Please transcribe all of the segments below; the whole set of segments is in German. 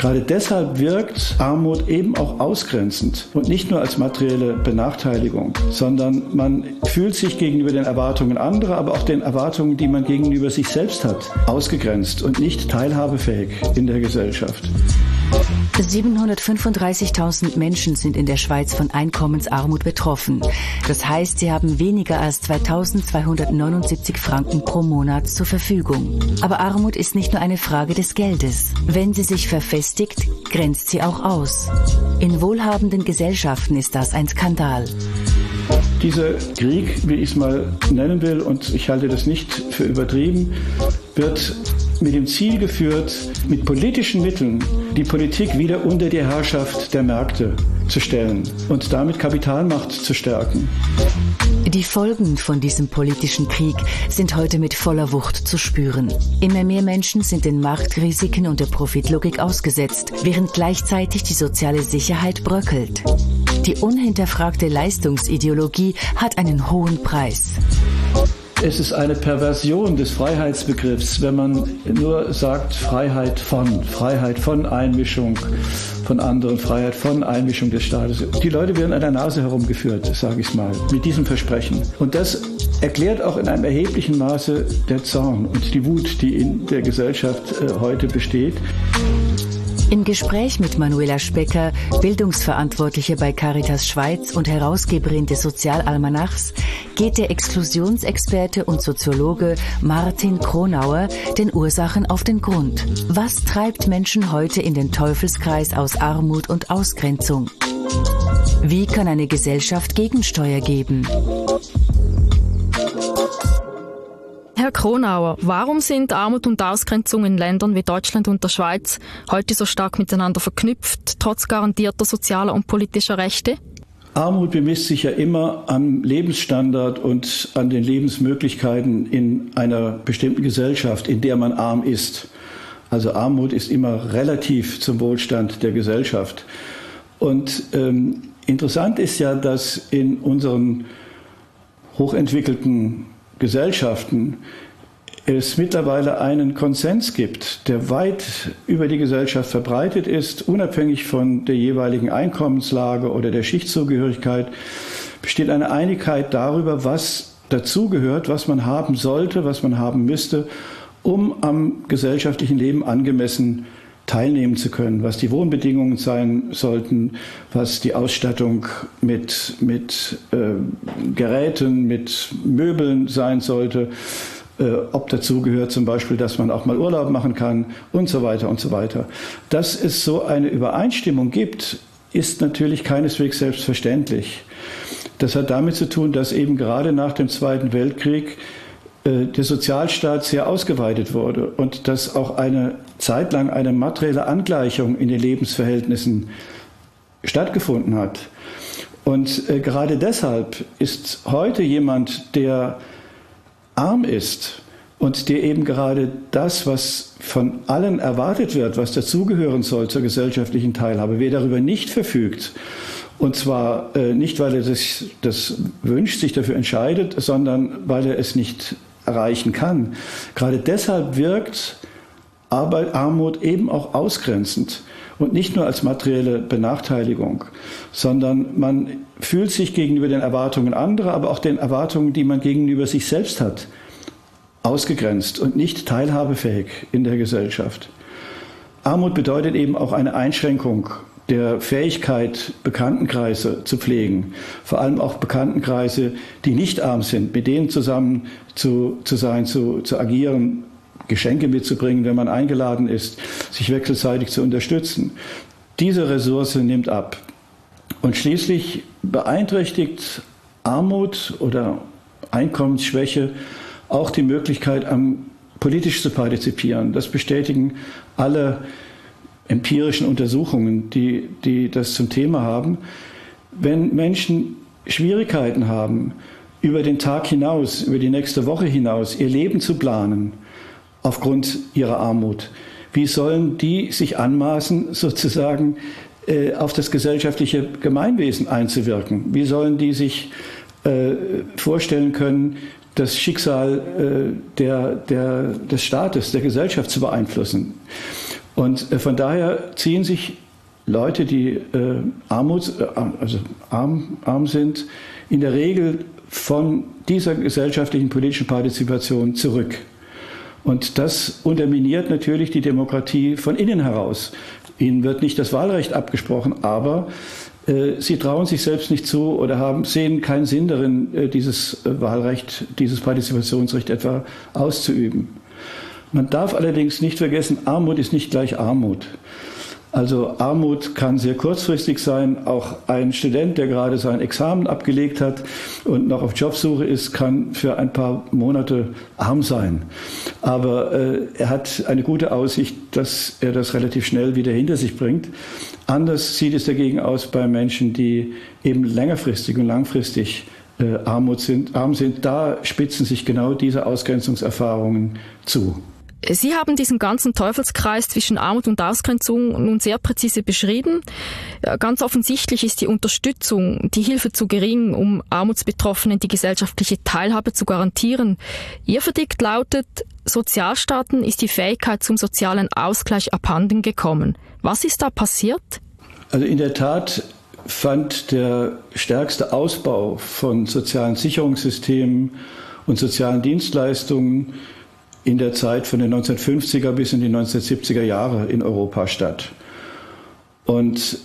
Gerade deshalb wirkt Armut eben auch ausgrenzend und nicht nur als materielle Benachteiligung, sondern man fühlt sich gegenüber den Erwartungen anderer, aber auch den Erwartungen, die man gegenüber sich selbst hat, ausgegrenzt und nicht teilhabefähig in der Gesellschaft. 735.000 Menschen sind in der Schweiz von Einkommensarmut betroffen. Das heißt, sie haben weniger als 2.279 Franken pro Monat zur Verfügung. Aber Armut ist nicht nur eine Frage des Geldes. Wenn sie sich verfestigt, grenzt sie auch aus. In wohlhabenden Gesellschaften ist das ein Skandal. Dieser Krieg, wie ich es mal nennen will, und ich halte das nicht für übertrieben, wird mit dem Ziel geführt, mit politischen Mitteln die Politik wieder unter die Herrschaft der Märkte zu stellen und damit Kapitalmacht zu stärken. Die Folgen von diesem politischen Krieg sind heute mit voller Wucht zu spüren. Immer mehr Menschen sind den Marktrisiken und der Profitlogik ausgesetzt, während gleichzeitig die soziale Sicherheit bröckelt. Die unhinterfragte Leistungsideologie hat einen hohen Preis. Es ist eine Perversion des Freiheitsbegriffs, wenn man nur sagt Freiheit von Einmischung von anderen, Freiheit von Einmischung des Staates. Die Leute werden an der Nase herumgeführt, sage ich mal, mit diesem Versprechen. Und das erklärt auch in einem erheblichen Maße der Zorn und die Wut, die in der Gesellschaft heute besteht. Im Gespräch mit Manuela Specker, Bildungsverantwortliche bei Caritas Schweiz und Herausgeberin des Sozialalmanachs, geht der Exklusionsexperte und Soziologe Martin Kronauer den Ursachen auf den Grund. Was treibt Menschen heute in den Teufelskreis aus Armut und Ausgrenzung? Wie kann eine Gesellschaft Gegensteuer geben? Herr Kronauer, warum sind Armut und Ausgrenzung in Ländern wie Deutschland und der Schweiz heute so stark miteinander verknüpft, trotz garantierter sozialer und politischer Rechte? Armut bemisst sich ja immer am Lebensstandard und an den Lebensmöglichkeiten in einer bestimmten Gesellschaft, in der man arm ist. Also Armut ist immer relativ zum Wohlstand der Gesellschaft. Und interessant ist ja, dass in unseren hochentwickelten Gesellschaften es mittlerweile einen Konsens gibt, der weit über die Gesellschaft verbreitet ist, unabhängig von der jeweiligen Einkommenslage oder der Schichtzugehörigkeit, besteht eine Einigkeit darüber, was dazugehört, was man haben sollte, was man haben müsste, um am gesellschaftlichen Leben angemessen teilnehmen zu können, was die Wohnbedingungen sein sollten, was die Ausstattung mit Geräten, mit Möbeln sein sollte, ob dazu gehört zum Beispiel, dass man auch mal Urlaub machen kann und so weiter und so weiter. Dass es so eine Übereinstimmung gibt, ist natürlich keineswegs selbstverständlich. Das hat damit zu tun, dass eben gerade nach dem Zweiten Weltkrieg der Sozialstaat sehr ausgeweitet wurde und dass auch eine Zeit lang eine materielle Angleichung in den Lebensverhältnissen stattgefunden hat. Und gerade deshalb ist heute jemand, der arm ist und der eben gerade das, was von allen erwartet wird, was dazugehören soll zur gesellschaftlichen Teilhabe, wer darüber nicht verfügt, und zwar nicht, weil er das wünscht, sich dafür entscheidet, sondern weil er es nicht erreichen kann. Gerade deshalb wirkt Armut eben auch ausgrenzend und nicht nur als materielle Benachteiligung, sondern man fühlt sich gegenüber den Erwartungen anderer, aber auch den Erwartungen, die man gegenüber sich selbst hat, ausgegrenzt und nicht teilhabefähig in der Gesellschaft. Armut bedeutet eben auch eine Einschränkung der Fähigkeit, Bekanntenkreise zu pflegen, vor allem auch Bekanntenkreise, die nicht arm sind, mit denen zusammen zu sein, zu agieren, Geschenke mitzubringen, wenn man eingeladen ist, sich wechselseitig zu unterstützen. Diese Ressource nimmt ab. Und schließlich beeinträchtigt Armut oder Einkommensschwäche auch die Möglichkeit, politisch zu partizipieren. Das bestätigen alle empirischen Untersuchungen, die das zum Thema haben. Wenn Menschen Schwierigkeiten haben, über den Tag hinaus, über die nächste Woche hinaus, ihr Leben zu planen, aufgrund ihrer Armut, wie sollen die sich anmaßen, sozusagen auf das gesellschaftliche Gemeinwesen einzuwirken? Wie sollen die sich vorstellen können, das Schicksal des Staates, der Gesellschaft zu beeinflussen? Und von daher ziehen sich Leute, die arm sind, in der Regel von dieser gesellschaftlichen politischen Partizipation zurück. Und das unterminiert natürlich die Demokratie von innen heraus. Ihnen wird nicht das Wahlrecht abgesprochen, aber sie trauen sich selbst nicht zu oder sehen keinen Sinn darin, dieses Wahlrecht, dieses Partizipationsrecht etwa auszuüben. Man darf allerdings nicht vergessen, Armut ist nicht gleich Armut. Also Armut kann sehr kurzfristig sein. Auch ein Student, der gerade sein Examen abgelegt hat und noch auf Jobsuche ist, kann für ein paar Monate arm sein. Aber er hat eine gute Aussicht, dass er das relativ schnell wieder hinter sich bringt. Anders sieht es dagegen aus bei Menschen, die eben längerfristig und langfristig arm sind. Da spitzen sich genau diese Ausgrenzungserfahrungen zu. Sie haben diesen ganzen Teufelskreis zwischen Armut und Ausgrenzung nun sehr präzise beschrieben. Ganz offensichtlich ist die Unterstützung, die Hilfe zu gering, um Armutsbetroffenen die gesellschaftliche Teilhabe zu garantieren. Ihr Verdikt lautet, Sozialstaaten ist die Fähigkeit zum sozialen Ausgleich abhanden gekommen. Was ist da passiert? Also in der Tat fand der stärkste Ausbau von sozialen Sicherungssystemen und sozialen Dienstleistungen in der Zeit von den 1950er bis in die 1970er Jahre in Europa statt. Und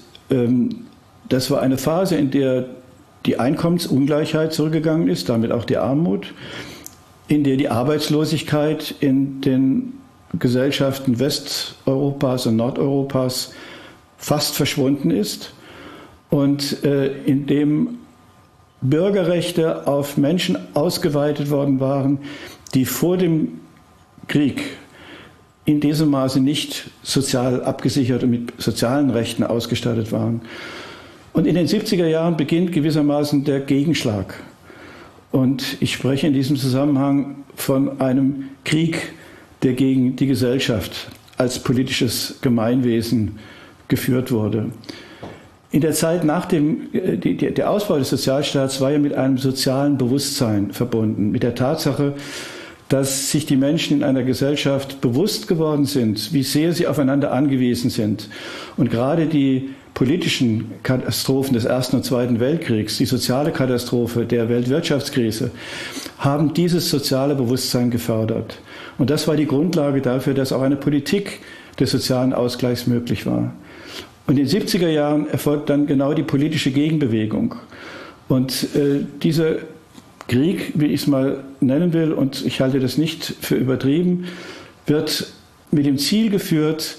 das war eine Phase, in der die Einkommensungleichheit zurückgegangen ist, damit auch die Armut, in der die Arbeitslosigkeit in den Gesellschaften Westeuropas und Nordeuropas fast verschwunden ist und in dem Bürgerrechte auf Menschen ausgeweitet worden waren, die vor dem Krieg in diesem Maße nicht sozial abgesichert und mit sozialen Rechten ausgestattet waren. Und in den 70er Jahren beginnt gewissermaßen der Gegenschlag. Und ich spreche in diesem Zusammenhang von einem Krieg, der gegen die Gesellschaft als politisches Gemeinwesen geführt wurde. In der Zeit nach der Ausbau des Sozialstaats war ja mit einem sozialen Bewusstsein verbunden, mit der Tatsache, dass sich die Menschen in einer Gesellschaft bewusst geworden sind, wie sehr sie aufeinander angewiesen sind. Und gerade die politischen Katastrophen des Ersten und Zweiten Weltkriegs, die soziale Katastrophe der Weltwirtschaftskrise, haben dieses soziale Bewusstsein gefördert. Und das war die Grundlage dafür, dass auch eine Politik des sozialen Ausgleichs möglich war. Und in den 70er Jahren erfolgt dann genau die politische Gegenbewegung. Und dieser Krieg, wie ich es mal nennen will, und ich halte das nicht für übertrieben, wird mit dem Ziel geführt,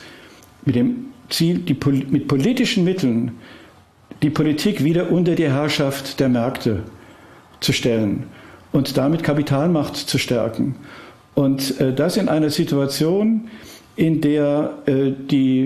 mit politischen Mitteln die Politik wieder unter die Herrschaft der Märkte zu stellen und damit Kapitalmacht zu stärken. Und das in einer Situation, in der die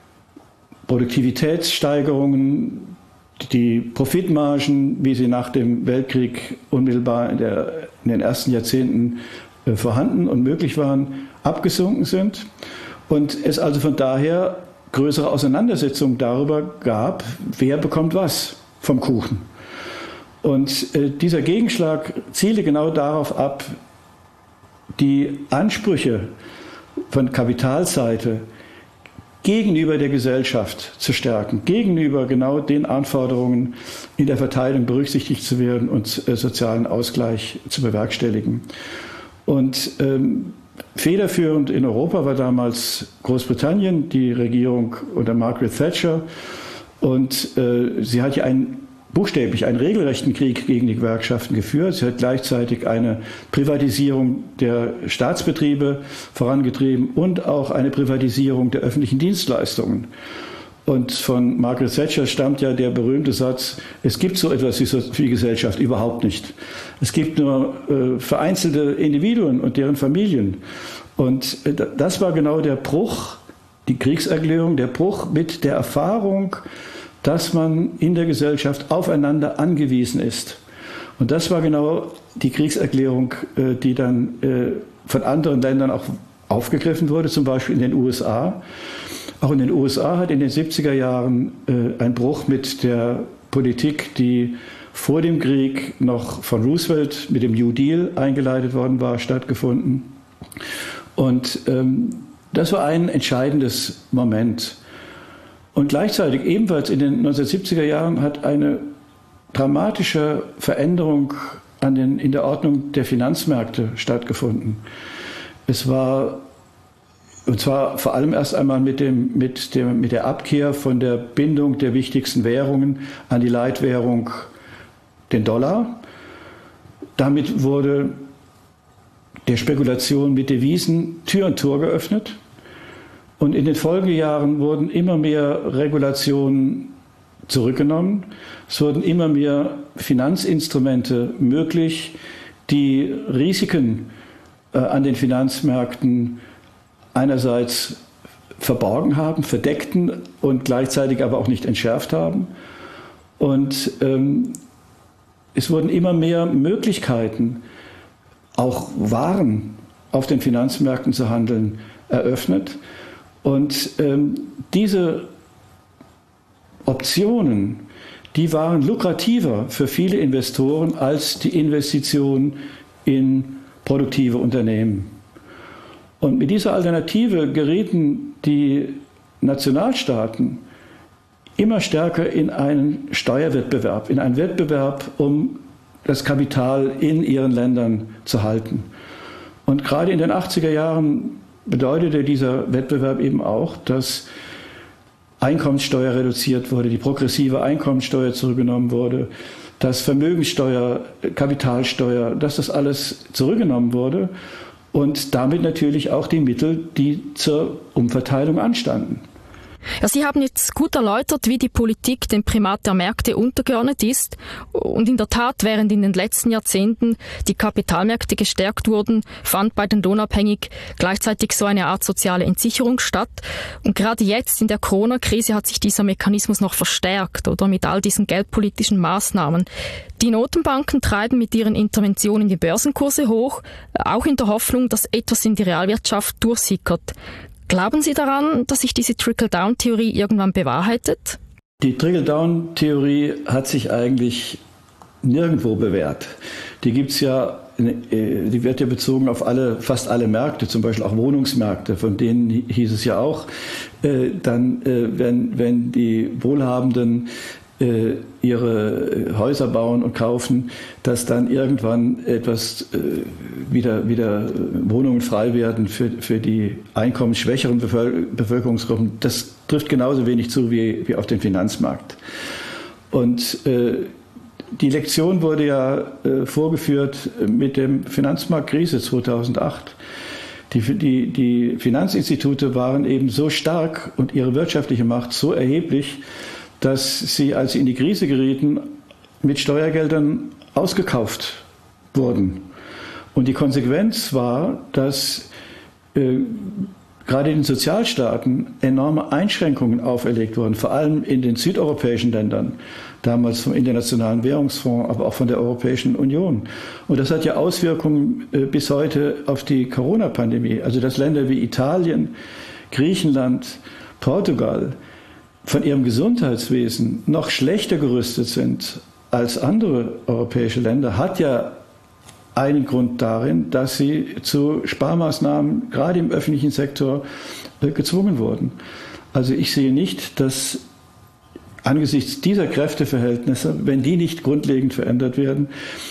Produktivitätssteigerungen, die Profitmargen, wie sie nach dem Weltkrieg unmittelbar in den ersten Jahrzehnten vorhanden und möglich waren, abgesunken sind und es also von daher größere Auseinandersetzungen darüber gab, wer bekommt was vom Kuchen. Und dieser Gegenschlag zielte genau darauf ab, die Ansprüche von Kapitalseite gegenüber der Gesellschaft zu stärken, gegenüber genau den Anforderungen in der Verteilung berücksichtigt zu werden und sozialen Ausgleich zu bewerkstelligen. Und federführend in Europa war damals Großbritannien, die Regierung unter Margaret Thatcher. Und sie hat ja buchstäblich einen regelrechten Krieg gegen die Gewerkschaften geführt. Sie hat gleichzeitig eine Privatisierung der Staatsbetriebe vorangetrieben und auch eine Privatisierung der öffentlichen Dienstleistungen. Und von Margaret Thatcher stammt ja der berühmte Satz, es gibt so etwas wie Gesellschaft überhaupt nicht. Es gibt nur vereinzelte Individuen und deren Familien. Und das war genau der Bruch, die Kriegserklärung, der Bruch mit der Erfahrung, dass man in der Gesellschaft aufeinander angewiesen ist. Und das war genau die Kriegserklärung, die dann von anderen Ländern auch aufgegriffen wurde, zum Beispiel in den USA. Auch in den USA hat in den 70er Jahren ein Bruch mit der Politik, die vor dem Krieg noch von Roosevelt mit dem New Deal eingeleitet worden war, stattgefunden. Und Das war ein entscheidendes Moment. Und gleichzeitig, ebenfalls in den 1970er Jahren, hat eine dramatische Veränderung in der Ordnung der Finanzmärkte stattgefunden. Es war, und zwar vor allem erst einmal mit der Abkehr von der Bindung der wichtigsten Währungen an die Leitwährung, den Dollar. Damit wurde der Spekulation mit Devisen Tür und Tor geöffnet. Und in den Folgejahren wurden immer mehr Regulationen zurückgenommen. Es wurden immer mehr Finanzinstrumente möglich, die Risiken an den Finanzmärkten einerseits verborgen haben, verdeckten und gleichzeitig aber auch nicht entschärft haben. Und es wurden immer mehr Möglichkeiten, auch Waren auf den Finanzmärkten zu handeln, eröffnet. Und diese Optionen, die waren lukrativer für viele Investoren als die Investition in produktive Unternehmen. Und mit dieser Alternative gerieten die Nationalstaaten immer stärker in einen Steuerwettbewerb, in einen Wettbewerb, um das Kapital in ihren Ländern zu halten. Und gerade in den 80er Jahren bedeutete dieser Wettbewerb eben auch, dass Einkommenssteuer reduziert wurde, die progressive Einkommenssteuer zurückgenommen wurde, dass Vermögenssteuer, Kapitalsteuer, dass das alles zurückgenommen wurde und damit natürlich auch die Mittel, die zur Umverteilung anstanden. Ja, Sie haben jetzt gut erläutert, wie die Politik dem Primat der Märkte untergeordnet ist. Und in der Tat, während in den letzten Jahrzehnten die Kapitalmärkte gestärkt wurden, fand bei den Lohnabhängigen gleichzeitig so eine Art soziale Entsicherung statt. Und gerade jetzt in der Corona-Krise hat sich dieser Mechanismus noch verstärkt, oder mit all diesen geldpolitischen Maßnahmen. Die Notenbanken treiben mit ihren Interventionen die Börsenkurse hoch, auch in der Hoffnung, dass etwas in die Realwirtschaft durchsickert. Glauben Sie daran, dass sich diese Trickle-Down-Theorie irgendwann bewahrheitet? Die Trickle-Down-Theorie hat sich eigentlich nirgendwo bewährt. Die gibt's ja, die wird ja bezogen auf fast alle Märkte, zum Beispiel auch Wohnungsmärkte, von denen hieß es ja auch, wenn die Wohlhabenden ihre Häuser bauen und kaufen, dass dann irgendwann wieder Wohnungen frei werden für die einkommensschwächeren Bevölkerungsgruppen. Das trifft genauso wenig zu wie auf den Finanzmarkt. Und die Lektion wurde ja vorgeführt mit dem Finanzmarktkrise 2008. Die Finanzinstitute waren eben so stark und ihre wirtschaftliche Macht so erheblich, dass sie, als sie in die Krise gerieten, mit Steuergeldern ausgekauft wurden. Und die Konsequenz war, dass gerade in den Sozialstaaten enorme Einschränkungen auferlegt wurden, vor allem in den südeuropäischen Ländern, damals vom Internationalen Währungsfonds, aber auch von der Europäischen Union. Und das hat ja Auswirkungen bis heute auf die Corona-Pandemie. Also dass Länder wie Italien, Griechenland, Portugal von ihrem Gesundheitswesen noch schlechter gerüstet sind als andere europäische Länder, hat ja einen Grund darin, dass sie zu Sparmaßnahmen gerade im öffentlichen Sektor gezwungen wurden. Also ich sehe nicht, dass angesichts dieser Kräfteverhältnisse, wenn die nicht grundlegend verändert werden,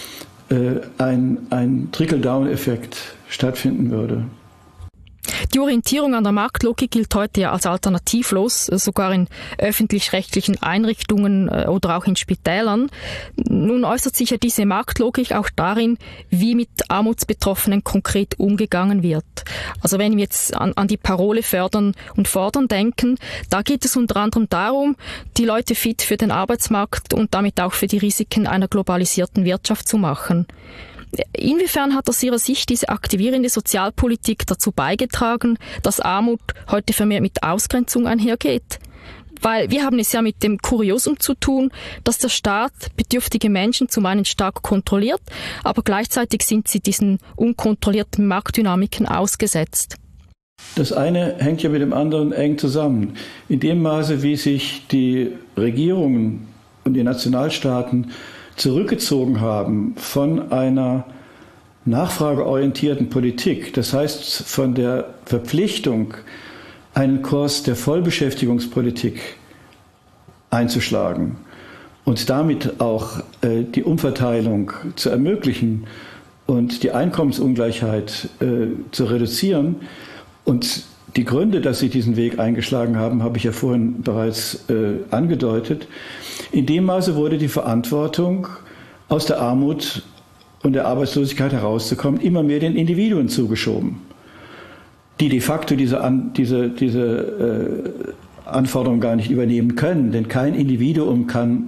ein Trickle-Down-Effekt stattfinden würde. Die Orientierung an der Marktlogik gilt heute ja als alternativlos, sogar in öffentlich-rechtlichen Einrichtungen oder auch in Spitälern. Nun äußert sich ja diese Marktlogik auch darin, wie mit Armutsbetroffenen konkret umgegangen wird. Also wenn wir jetzt an die Parole Fördern und Fordern denken, da geht es unter anderem darum, die Leute fit für den Arbeitsmarkt und damit auch für die Risiken einer globalisierten Wirtschaft zu machen. Inwiefern hat aus Ihrer Sicht diese aktivierende Sozialpolitik dazu beigetragen, dass Armut heute vermehrt mit Ausgrenzung einhergeht? Weil wir haben es ja mit dem Kuriosum zu tun, dass der Staat bedürftige Menschen zum einen stark kontrolliert, aber gleichzeitig sind sie diesen unkontrollierten Marktdynamiken ausgesetzt. Das eine hängt ja mit dem anderen eng zusammen. In dem Maße, wie sich die Regierungen und die Nationalstaaten zurückgezogen haben von einer nachfrageorientierten Politik, das heißt von der Verpflichtung, einen Kurs der Vollbeschäftigungspolitik einzuschlagen und damit auch die Umverteilung zu ermöglichen und die Einkommensungleichheit zu reduzieren. Und die Gründe, dass sie diesen Weg eingeschlagen haben, habe ich ja vorhin bereits angedeutet. In dem Maße wurde die Verantwortung, aus der Armut und der Arbeitslosigkeit herauszukommen, immer mehr den Individuen zugeschoben, die de facto diese Anforderungen gar nicht übernehmen können, denn kein Individuum kann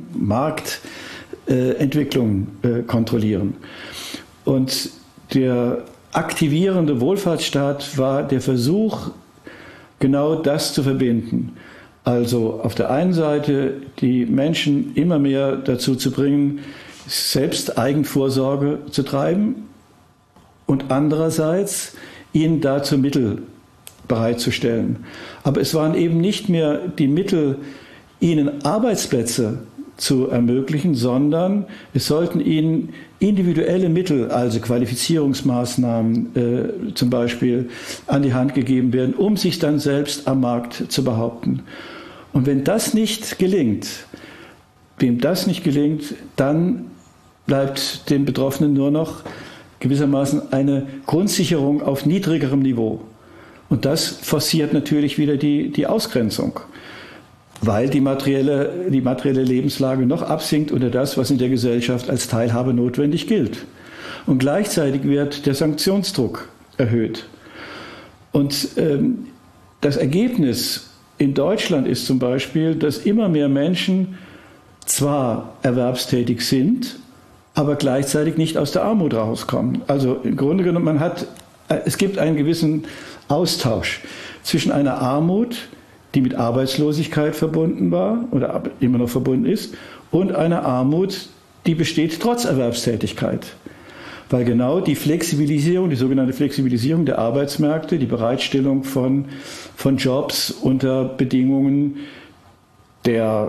Marktentwicklung kontrollieren. Und der aktivierende Wohlfahrtsstaat war der Versuch, genau das zu verbinden. Also auf der einen Seite die Menschen immer mehr dazu zu bringen, selbst Eigenvorsorge zu treiben und andererseits ihnen dazu Mittel bereitzustellen. Aber es waren eben nicht mehr die Mittel, ihnen Arbeitsplätze zu ermöglichen, sondern es sollten ihnen individuelle Mittel, also Qualifizierungsmaßnahmen zum Beispiel, an die Hand gegeben werden, um sich dann selbst am Markt zu behaupten. Und wenn das nicht gelingt, wem das nicht gelingt, dann bleibt den Betroffenen nur noch gewissermaßen eine Grundsicherung auf niedrigerem Niveau. Und das forciert natürlich wieder die Ausgrenzung, weil die materielle Lebenslage noch absinkt unter das, was in der Gesellschaft als Teilhabe notwendig gilt. Und gleichzeitig wird der Sanktionsdruck erhöht. Und das Ergebnis in Deutschland ist zum Beispiel, dass immer mehr Menschen zwar erwerbstätig sind, aber gleichzeitig nicht aus der Armut rauskommen. Also im Grunde genommen, es gibt einen gewissen Austausch zwischen einer Armut, die mit Arbeitslosigkeit verbunden war oder immer noch verbunden ist, und einer Armut, die besteht trotz Erwerbstätigkeit. Weil genau die Flexibilisierung, die sogenannte Flexibilisierung der Arbeitsmärkte, die Bereitstellung von Jobs unter Bedingungen der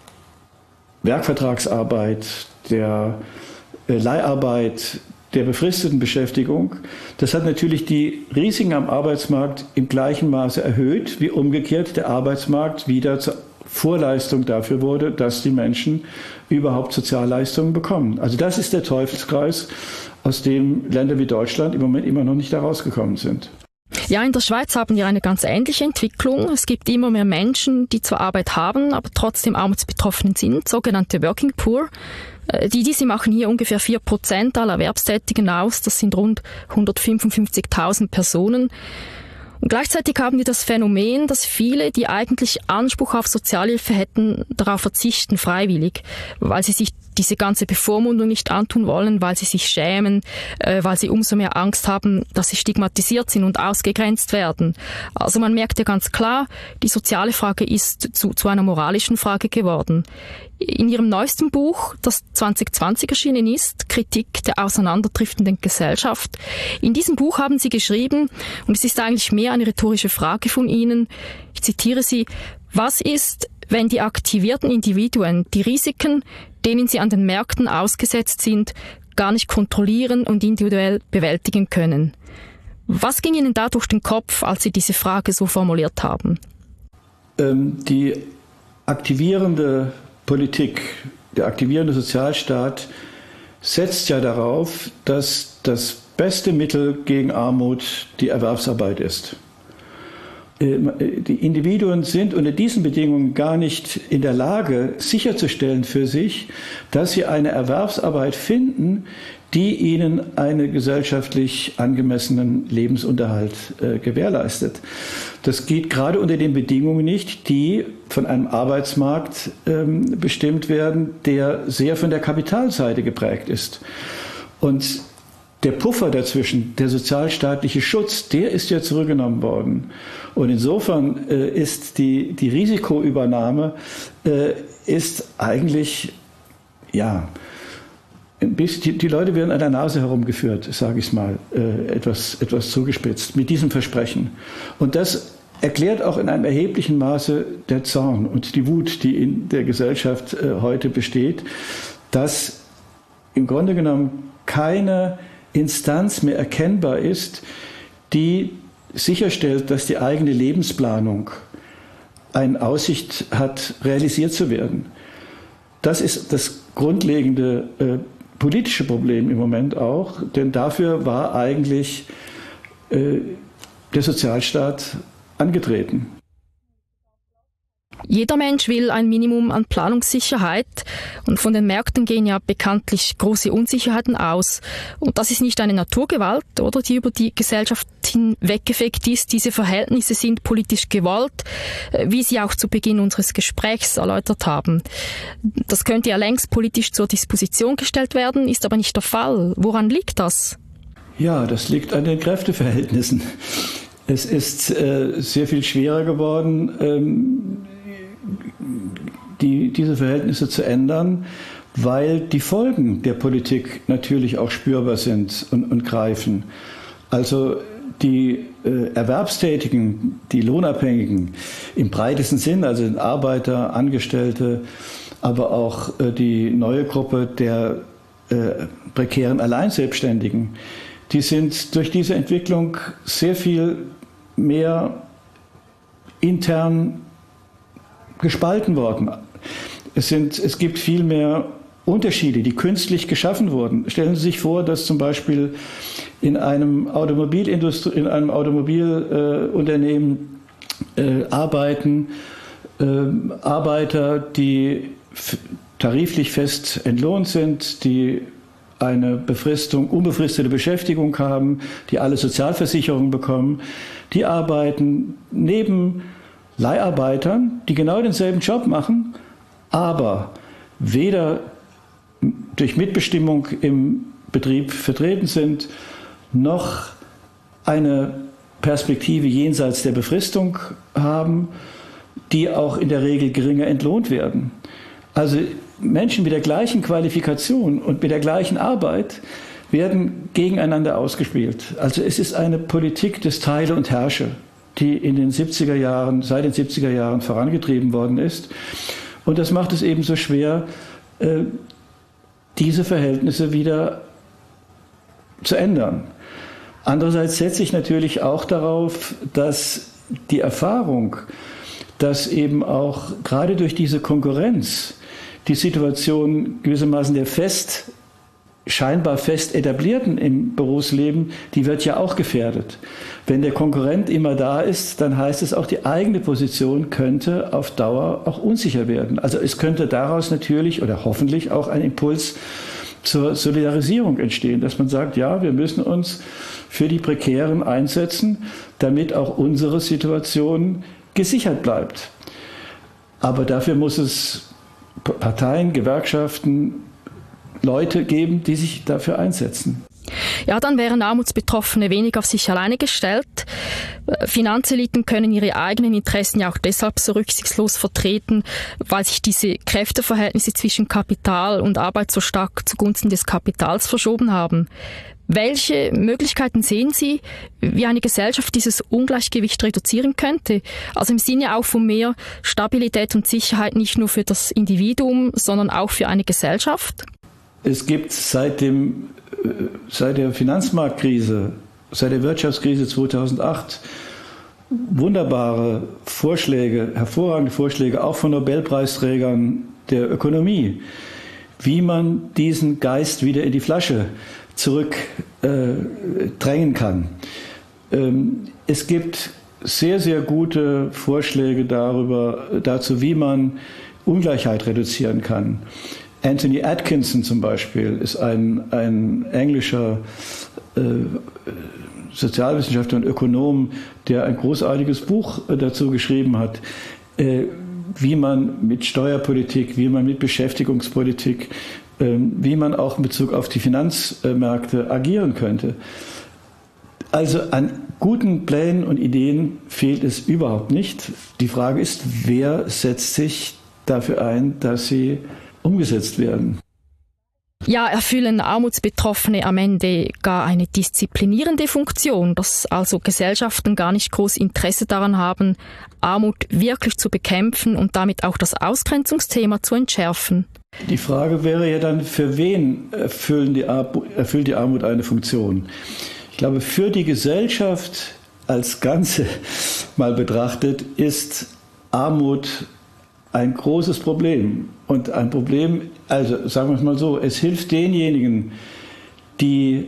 Werkvertragsarbeit, der Leiharbeit, der befristeten Beschäftigung, das hat natürlich die Risiken am Arbeitsmarkt im gleichen Maße erhöht, wie umgekehrt der Arbeitsmarkt wieder zur Vorleistung dafür wurde, dass die Menschen überhaupt Sozialleistungen bekommen. Also das ist der Teufelskreis, aus dem Länder wie Deutschland im Moment immer noch nicht herausgekommen sind. Ja, in der Schweiz haben wir eine ganz ähnliche Entwicklung. Es gibt immer mehr Menschen, die zwar Arbeit haben, aber trotzdem armutsbetroffen sind, sogenannte Working Poor. Sie machen hier ungefähr 4% aller Erwerbstätigen aus. Das sind rund 155.000 Personen. Und gleichzeitig haben wir das Phänomen, dass viele, die eigentlich Anspruch auf Sozialhilfe hätten, darauf verzichten, freiwillig, weil sie sich diese ganze Bevormundung nicht antun wollen, weil sie sich schämen, weil sie umso mehr Angst haben, dass sie stigmatisiert sind und ausgegrenzt werden. Also man merkt ja ganz klar, die soziale Frage ist zu einer moralischen Frage geworden. In Ihrem neuesten Buch, das 2020 erschienen ist, Kritik der auseinanderdriftenden Gesellschaft, in diesem Buch haben Sie geschrieben, und es ist eigentlich mehr eine rhetorische Frage von Ihnen, ich zitiere Sie: Was ist, wenn die aktivierten Individuen die Risiken, denen sie an den Märkten ausgesetzt sind, gar nicht kontrollieren und individuell bewältigen können? Was ging Ihnen da durch den Kopf, als Sie diese Frage so formuliert haben? Die aktivierende Politik, der aktivierende Sozialstaat setzt ja darauf, dass das beste Mittel gegen Armut die Erwerbsarbeit ist. Die Individuen sind unter diesen Bedingungen gar nicht in der Lage, sicherzustellen für sich, dass sie eine Erwerbsarbeit finden, die ihnen einen gesellschaftlich angemessenen Lebensunterhalt gewährleistet. Das geht gerade unter den Bedingungen nicht, die von einem Arbeitsmarkt bestimmt werden, der sehr von der Kapitalseite geprägt ist. Und der Puffer dazwischen, der sozialstaatliche Schutz, der ist ja zurückgenommen worden. Und insofern ist die Risikoübernahme ist eigentlich, ja, die Leute werden an der Nase herumgeführt, sage ich es mal, etwas zugespitzt, mit diesem Versprechen. Und das erklärt auch in einem erheblichen Maße der Zorn und die Wut, die in der Gesellschaft heute besteht, dass im Grunde genommen keine Instanz mehr erkennbar ist, die sicherstellt, dass die eigene Lebensplanung eine Aussicht hat, realisiert zu werden. Das ist das grundlegende politische Problem im Moment auch, denn dafür war eigentlich der Sozialstaat angetreten. Jeder Mensch will ein Minimum an Planungssicherheit und von den Märkten gehen ja bekanntlich große Unsicherheiten aus. Und das ist nicht eine Naturgewalt, oder, die über die Gesellschaft hinweggefegt ist. Diese Verhältnisse sind politisch gewollt, wie Sie auch zu Beginn unseres Gesprächs erläutert haben. Das könnte ja längst politisch zur Disposition gestellt werden, ist aber nicht der Fall. Woran liegt das? Ja, das liegt an den Kräfteverhältnissen. Es ist sehr viel schwerer geworden, diese Verhältnisse zu ändern, weil die Folgen der Politik natürlich auch spürbar sind und greifen. Also die Erwerbstätigen, die Lohnabhängigen im breitesten Sinn, also Arbeiter, Angestellte, aber auch die neue Gruppe der prekären Alleinselbstständigen, die sind durch diese Entwicklung sehr viel mehr intern gespalten worden. Es gibt viel mehr Unterschiede, die künstlich geschaffen wurden. Stellen Sie sich vor, dass zum Beispiel in einem Automobilunternehmen arbeiten Arbeiter, die tariflich fest entlohnt sind, die eine unbefristete Beschäftigung haben, die alle Sozialversicherungen bekommen, die arbeiten neben Leiharbeitern, die genau denselben Job machen, aber weder durch Mitbestimmung im Betrieb vertreten sind, noch eine Perspektive jenseits der Befristung haben, die auch in der Regel geringer entlohnt werden. Also Menschen mit der gleichen Qualifikation und mit der gleichen Arbeit werden gegeneinander ausgespielt. Also es ist eine Politik des Teile und Herrsche, die seit den 70er Jahren vorangetrieben worden ist. Und das macht es eben so schwer, diese Verhältnisse wieder zu ändern. Andererseits setze ich natürlich auch darauf, dass die Erfahrung, dass eben auch gerade durch diese Konkurrenz die Situation gewissermaßen der scheinbar fest etablierten im Berufsleben, die wird ja auch gefährdet. Wenn der Konkurrent immer da ist, dann heißt es auch, die eigene Position könnte auf Dauer auch unsicher werden. Also es könnte daraus natürlich oder hoffentlich auch ein Impuls zur Solidarisierung entstehen, dass man sagt, ja, wir müssen uns für die Prekären einsetzen, damit auch unsere Situation gesichert bleibt. Aber dafür muss es Parteien, Gewerkschaften, Leute geben, die sich dafür einsetzen. Ja, dann wären Armutsbetroffene wenig auf sich alleine gestellt. Finanzeliten können ihre eigenen Interessen ja auch deshalb so rücksichtslos vertreten, weil sich diese Kräfteverhältnisse zwischen Kapital und Arbeit so stark zugunsten des Kapitals verschoben haben. Welche Möglichkeiten sehen Sie, wie eine Gesellschaft dieses Ungleichgewicht reduzieren könnte? Also im Sinne auch von mehr Stabilität und Sicherheit nicht nur für das Individuum, sondern auch für eine Gesellschaft? Es gibt seit der Finanzmarktkrise, seit der Wirtschaftskrise 2008 wunderbare Vorschläge, hervorragende Vorschläge, auch von Nobelpreisträgern der Ökonomie, wie man diesen Geist wieder in die Flasche zurückdrängen kann. Es gibt sehr, sehr gute Vorschläge dazu, wie man Ungleichheit reduzieren kann. Anthony Atkinson zum Beispiel ist ein englischer Sozialwissenschaftler und Ökonom, der ein großartiges Buch dazu geschrieben hat, wie man mit Steuerpolitik, wie man mit Beschäftigungspolitik, wie man auch in Bezug auf die Finanzmärkte agieren könnte. Also an guten Plänen und Ideen fehlt es überhaupt nicht. Die Frage ist, wer setzt sich dafür ein, dass sie umgesetzt werden. Ja, erfüllen Armutsbetroffene am Ende gar eine disziplinierende Funktion, dass also Gesellschaften gar nicht groß Interesse daran haben, Armut wirklich zu bekämpfen und damit auch das Ausgrenzungsthema zu entschärfen? Die Frage wäre ja dann, für wen erfüllt die Armut eine Funktion? Ich glaube, für die Gesellschaft als Ganze mal betrachtet ist Armut ein großes Problem. Und ein Problem, also sagen wir es mal so, es hilft denjenigen, die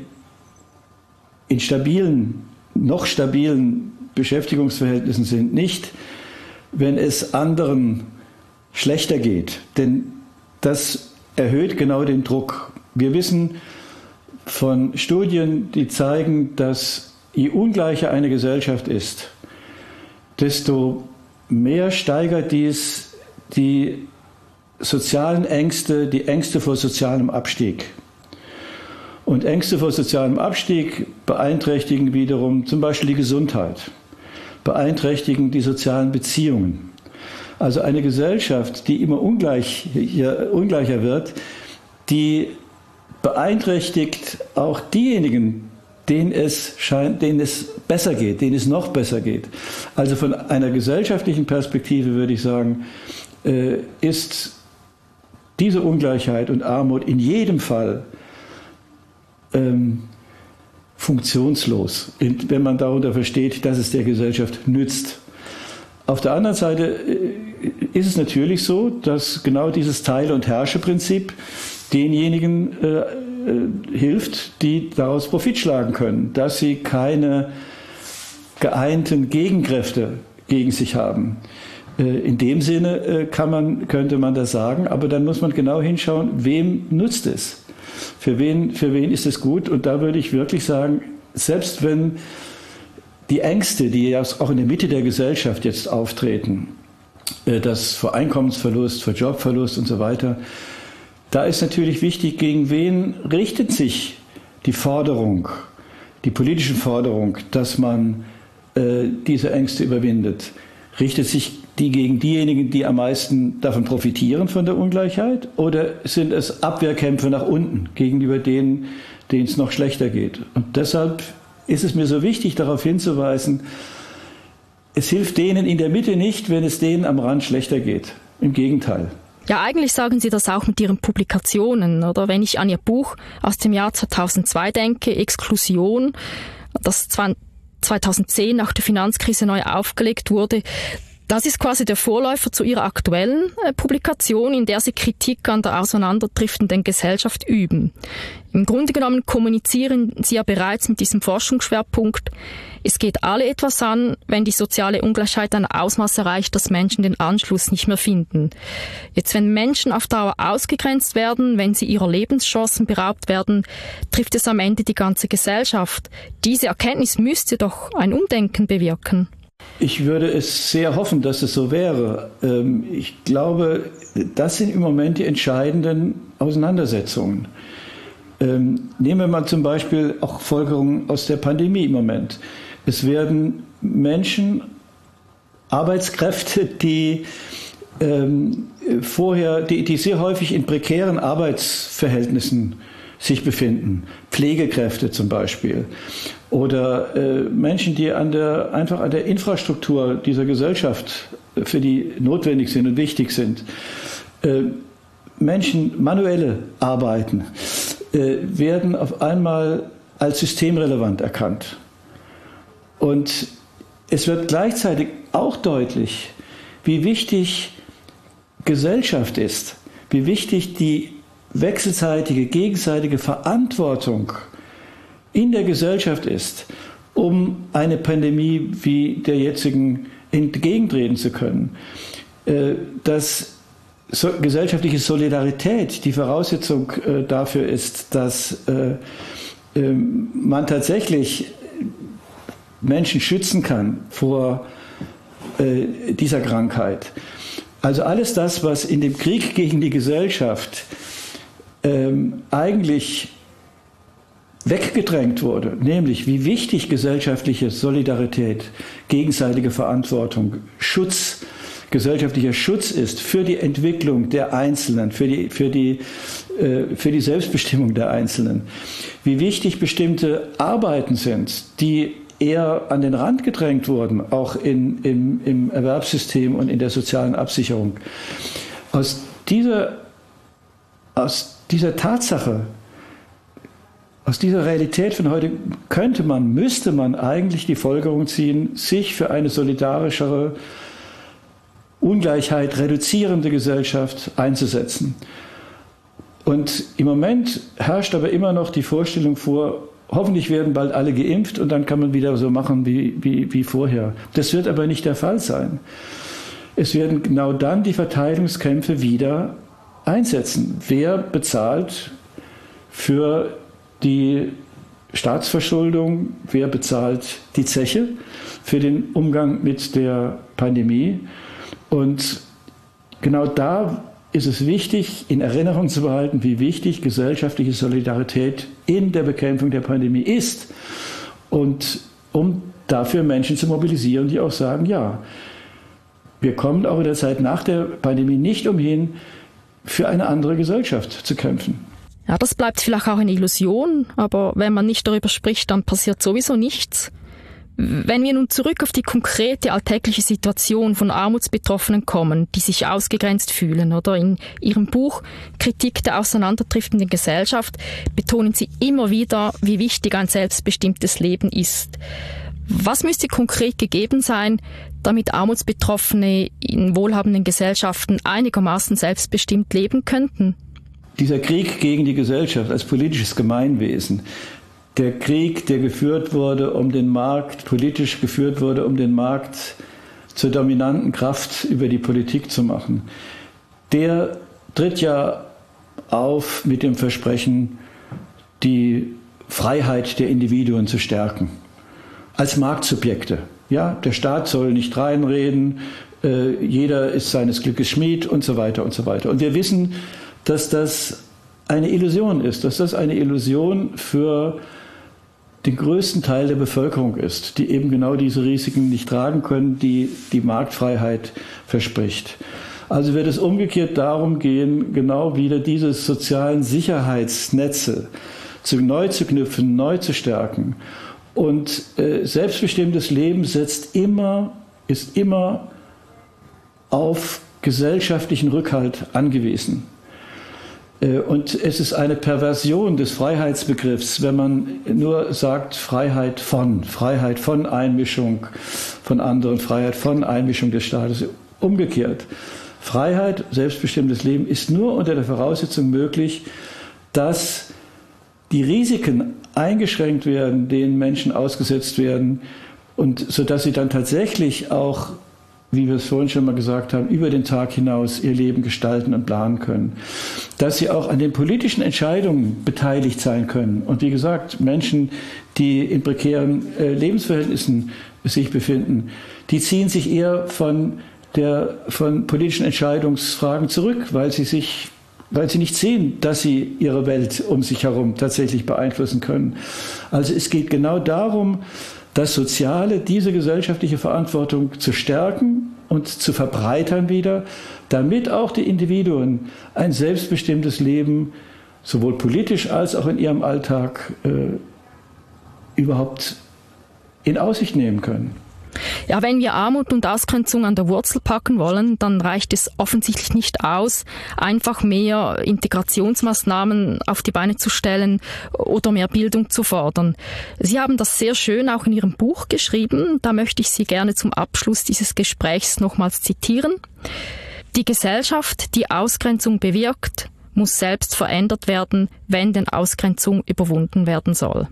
in noch stabilen Beschäftigungsverhältnissen sind, nicht, wenn es anderen schlechter geht. Denn das erhöht genau den Druck. Wir wissen von Studien, die zeigen, dass je ungleicher eine Gesellschaft ist, desto mehr steigert dies die sozialen Ängste, die Ängste vor sozialem Abstieg. Und Ängste vor sozialem Abstieg beeinträchtigen wiederum zum Beispiel die Gesundheit, beeinträchtigen die sozialen Beziehungen. Also eine Gesellschaft, die immer ungleicher wird, die beeinträchtigt auch diejenigen, denen es besser geht, denen es noch besser geht. Also von einer gesellschaftlichen Perspektive würde ich sagen, ist diese Ungleichheit und Armut in jedem Fall funktionslos, wenn man darunter versteht, dass es der Gesellschaft nützt. Auf der anderen Seite ist es natürlich so, dass genau dieses Teile- und Herrsche-Prinzip denjenigen hilft, die daraus Profit schlagen können, dass sie keine geeinten Gegenkräfte gegen sich haben. In dem Sinne könnte man das sagen, aber dann muss man genau hinschauen, wem nutzt es? Für wen ist es gut? Und da würde ich wirklich sagen, selbst wenn die Ängste, die ja auch in der Mitte der Gesellschaft jetzt auftreten, das vor Einkommensverlust, vor Jobverlust und so weiter, da ist natürlich wichtig, gegen wen richtet sich die Forderung, die politische Forderung, dass man diese Ängste überwindet. Richtet sich die gegen diejenigen, die am meisten davon profitieren, von der Ungleichheit? Oder sind es Abwehrkämpfe nach unten gegenüber denen es noch schlechter geht? Und deshalb ist es mir so wichtig, darauf hinzuweisen, es hilft denen in der Mitte nicht, wenn es denen am Rand schlechter geht. Im Gegenteil. Ja, eigentlich sagen Sie das auch mit Ihren Publikationen, oder? Wenn ich an Ihr Buch aus dem Jahr 2002 denke, Exklusion, das 2010 nach der Finanzkrise neu aufgelegt wurde, das ist quasi der Vorläufer zu Ihrer aktuellen Publikation, in der Sie Kritik an der auseinanderdriftenden Gesellschaft üben. Im Grunde genommen kommunizieren Sie ja bereits mit diesem Forschungsschwerpunkt. Es geht alle etwas an, wenn die soziale Ungleichheit ein Ausmaß erreicht, dass Menschen den Anschluss nicht mehr finden. Jetzt, wenn Menschen auf Dauer ausgegrenzt werden, wenn sie ihrer Lebenschancen beraubt werden, trifft es am Ende die ganze Gesellschaft. Diese Erkenntnis müsste doch ein Umdenken bewirken. Ich würde es sehr hoffen, dass es so wäre. Ich glaube, das sind im Moment die entscheidenden Auseinandersetzungen. Nehmen wir mal zum Beispiel auch Folgerungen aus der Pandemie im Moment. Es werden Menschen, Arbeitskräfte, die sehr häufig in prekären Arbeitsverhältnissen sich befinden, Pflegekräfte zum Beispiel, oder Menschen, die einfach an der Infrastruktur dieser Gesellschaft, für die notwendig sind und wichtig sind, Menschen, manuelle Arbeiten, werden auf einmal als systemrelevant erkannt. Und es wird gleichzeitig auch deutlich, wie wichtig Gesellschaft ist, wie wichtig die wechselseitige, gegenseitige Verantwortung in der Gesellschaft ist, um eine Pandemie wie der jetzigen entgegentreten zu können. Dass gesellschaftliche Solidarität die Voraussetzung dafür ist, dass man tatsächlich Menschen schützen kann vor dieser Krankheit. Also alles das, was in dem Krieg gegen die Gesellschaft eigentlich weggedrängt wurde, nämlich wie wichtig gesellschaftliche Solidarität, gegenseitige Verantwortung, gesellschaftlicher Schutz ist für die Entwicklung der Einzelnen, für die Selbstbestimmung der Einzelnen, wie wichtig bestimmte Arbeiten sind, die eher an den Rand gedrängt wurden, auch im Erwerbssystem und in der sozialen Absicherung. Aus dieser aus dieser Tatsache, aus dieser Realität von heute müsste man eigentlich die Folgerung ziehen, sich für eine solidarischere, Ungleichheit reduzierende Gesellschaft einzusetzen. Und im Moment herrscht aber immer noch die Vorstellung vor, hoffentlich werden bald alle geimpft und dann kann man wieder so machen wie vorher. Das wird aber nicht der Fall sein. Es werden genau dann die Verteilungskämpfe wieder einsetzen. Wer bezahlt für die Staatsverschuldung? Wer bezahlt die Zeche für den Umgang mit der Pandemie? Und genau da ist es wichtig, in Erinnerung zu behalten, wie wichtig gesellschaftliche Solidarität in der Bekämpfung der Pandemie ist. Und um dafür Menschen zu mobilisieren, die auch sagen, ja, wir kommen auch in der Zeit nach der Pandemie nicht umhin, für eine andere Gesellschaft zu kämpfen. Ja, das bleibt vielleicht auch eine Illusion, aber wenn man nicht darüber spricht, dann passiert sowieso nichts. Wenn wir nun zurück auf die konkrete alltägliche Situation von Armutsbetroffenen kommen, die sich ausgegrenzt fühlen, oder in Ihrem Buch Kritik der auseinanderdriftenden Gesellschaft betonen Sie immer wieder, wie wichtig ein selbstbestimmtes Leben ist. Was müsste konkret gegeben sein, damit Armutsbetroffene in wohlhabenden Gesellschaften einigermaßen selbstbestimmt leben könnten? Dieser Krieg gegen die Gesellschaft als politisches Gemeinwesen, der Krieg, der geführt wurde um den Markt, politisch geführt wurde, um den Markt zur dominanten Kraft über die Politik zu machen, der tritt ja auf mit dem Versprechen, die Freiheit der Individuen zu stärken, als Marktsubjekte. Ja, der Staat soll nicht reinreden, jeder ist seines Glückes Schmied und so weiter und so weiter. Und wir wissen, dass das eine Illusion ist, dass das eine Illusion für den größten Teil der Bevölkerung ist, die eben genau diese Risiken nicht tragen können, die die Marktfreiheit verspricht. Also wird es umgekehrt darum gehen, genau wieder diese sozialen Sicherheitsnetze neu zu knüpfen, neu zu stärken. Und selbstbestimmtes Leben ist immer auf gesellschaftlichen Rückhalt angewiesen. Und es ist eine Perversion des Freiheitsbegriffs, wenn man nur sagt Freiheit von Einmischung von anderen, Freiheit von Einmischung des Staates. Umgekehrt, Freiheit, selbstbestimmtes Leben ist nur unter der Voraussetzung möglich, dass die Risiken eingeschränkt werden, denen Menschen ausgesetzt werden, und sodass sie dann tatsächlich auch, wie wir es vorhin schon mal gesagt haben, über den Tag hinaus ihr Leben gestalten und planen können. Dass sie auch an den politischen Entscheidungen beteiligt sein können. Und wie gesagt, Menschen, die in prekären Lebensverhältnissen sich befinden, die ziehen sich eher von politischen Entscheidungsfragen zurück, weil sie nicht sehen, dass sie ihre Welt um sich herum tatsächlich beeinflussen können. Also es geht genau darum, das Soziale, diese gesellschaftliche Verantwortung zu stärken und zu verbreitern wieder, damit auch die Individuen ein selbstbestimmtes Leben sowohl politisch als auch in ihrem Alltag überhaupt in Aussicht nehmen können. Ja, wenn wir Armut und Ausgrenzung an der Wurzel packen wollen, dann reicht es offensichtlich nicht aus, einfach mehr Integrationsmaßnahmen auf die Beine zu stellen oder mehr Bildung zu fordern. Sie haben das sehr schön auch in Ihrem Buch geschrieben. Da möchte ich Sie gerne zum Abschluss dieses Gesprächs nochmals zitieren. Die Gesellschaft, die Ausgrenzung bewirkt, muss selbst verändert werden, wenn denn Ausgrenzung überwunden werden soll.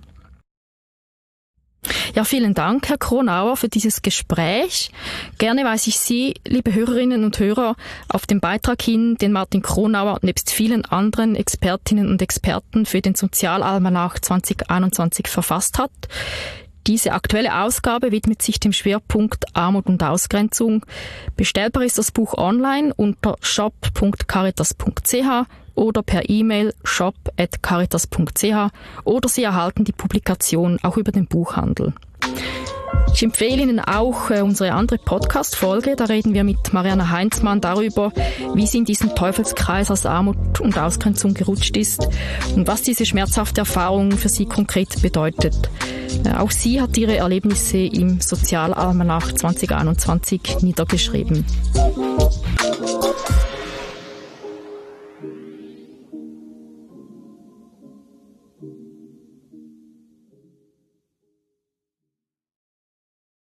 Ja, vielen Dank, Herr Kronauer, für dieses Gespräch. Gerne weise ich Sie, liebe Hörerinnen und Hörer, auf den Beitrag hin, den Martin Kronauer nebst vielen anderen Expertinnen und Experten für den Sozialalmanach 2021 verfasst hat. Diese aktuelle Ausgabe widmet sich dem Schwerpunkt Armut und Ausgrenzung. Bestellbar ist das Buch online unter shop.caritas.ch oder per E-Mail shop@caritas.ch oder Sie erhalten die Publikation auch über den Buchhandel. Ich empfehle Ihnen auch unsere andere Podcast-Folge. Da reden wir mit Marianne Heinzmann darüber, wie sie in diesen Teufelskreis aus Armut und Ausgrenzung gerutscht ist und was diese schmerzhafte Erfahrung für sie konkret bedeutet. Auch sie hat ihre Erlebnisse im Sozialalmanach 2021 niedergeschrieben.